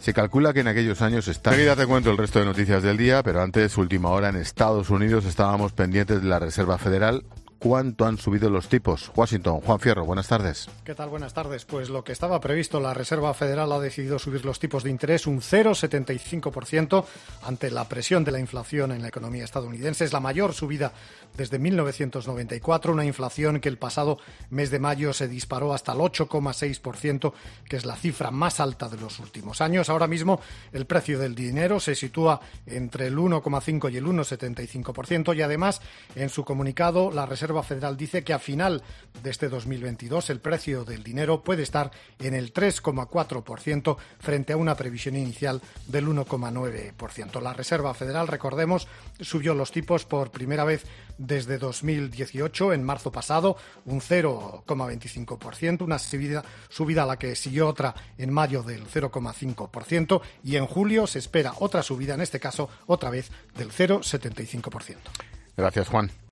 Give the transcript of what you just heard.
Se calcula que en aquellos años está... Enseguida te cuento el resto de noticias del día, pero antes, última hora, en Estados Unidos estábamos pendientes de la Reserva Federal. ¿Cuánto han subido los tipos? Washington, Juan Fierro, buenas tardes. ¿Qué tal? Buenas tardes. Pues lo que estaba previsto, la Reserva Federal ha decidido subir los tipos de interés un 0,75% ante la presión de la inflación en la economía estadounidense. Es la mayor subida desde 1994, una inflación que el pasado mes de mayo se disparó hasta el 8,6%, que es la cifra más alta de los últimos años. Ahora mismo el precio del dinero se sitúa entre el 1,5 y el 1,75% y además en su comunicado la Reserva Federal dice que a final de este 2022 el precio del dinero puede estar en el 3,4% frente a una previsión inicial del 1,9%. La Reserva Federal, recordemos, subió los tipos por primera vez desde 2018, en marzo pasado, un 0,25%, una subida a la que siguió otra en mayo del 0,5% y en julio se espera otra subida, en este caso otra vez del 0,75%. Gracias, Juan.